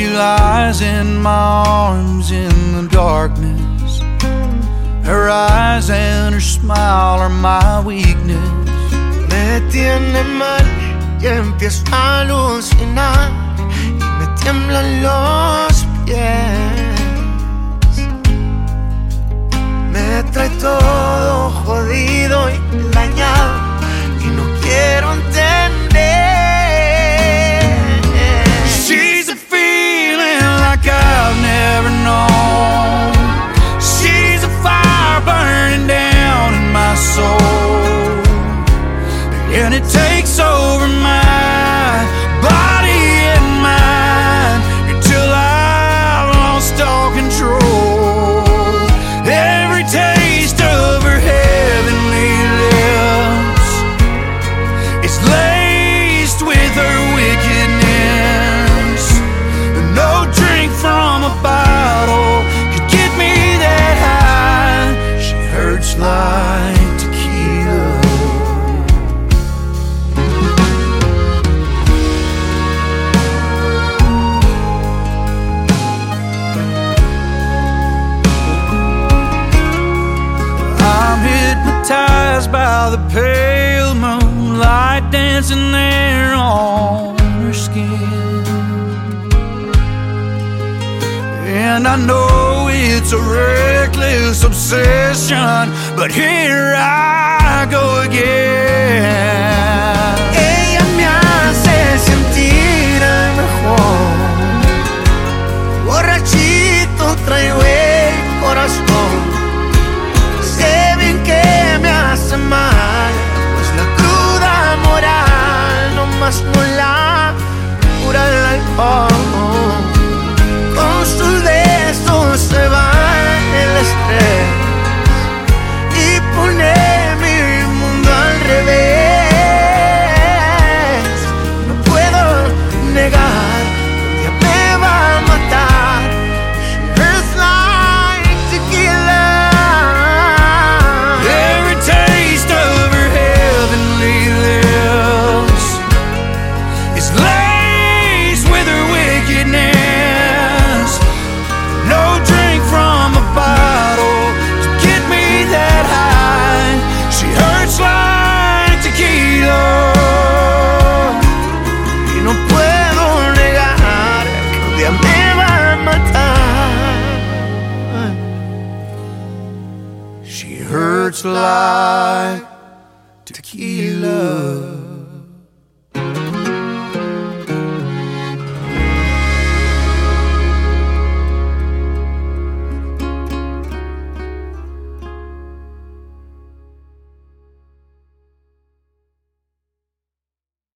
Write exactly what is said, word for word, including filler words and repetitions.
she lies in my arms in the darkness. Her eyes and her smile are my weakness. Me tiene mal y empiezo a alucinar y me tiemblan los pies. Me trae todo jodido y dañado y no quiero entender. She's a feeling like I've never known. She's a fire burning down in my soul, and it takes over my body and mind until I've lost all control. Every taste of her heavenly lips is laced with her wickedness. No drink from a bottle could get me that high. She hurts like tequila. I'm hypnotized by the pale moonlight dancing there on her skin, and I know it's a reckless obsession, but here I go again. Ella me hace sentir el mejor. Borrachito traigo el corazón. Sé bien que me hace mal, pues la cruda moral nomás no la cura el alcohol. Con sus besos se va el estrés y pone mi mundo al revés. No puedo negar que un día me va a matar. She hurts like tequila. Every taste of her heavenly lips is laced with her wickedness. No drink from a bottle to get me that high. She hurts like tequila. Y no puedo negar que un día me va a matar. She hurts like tequila.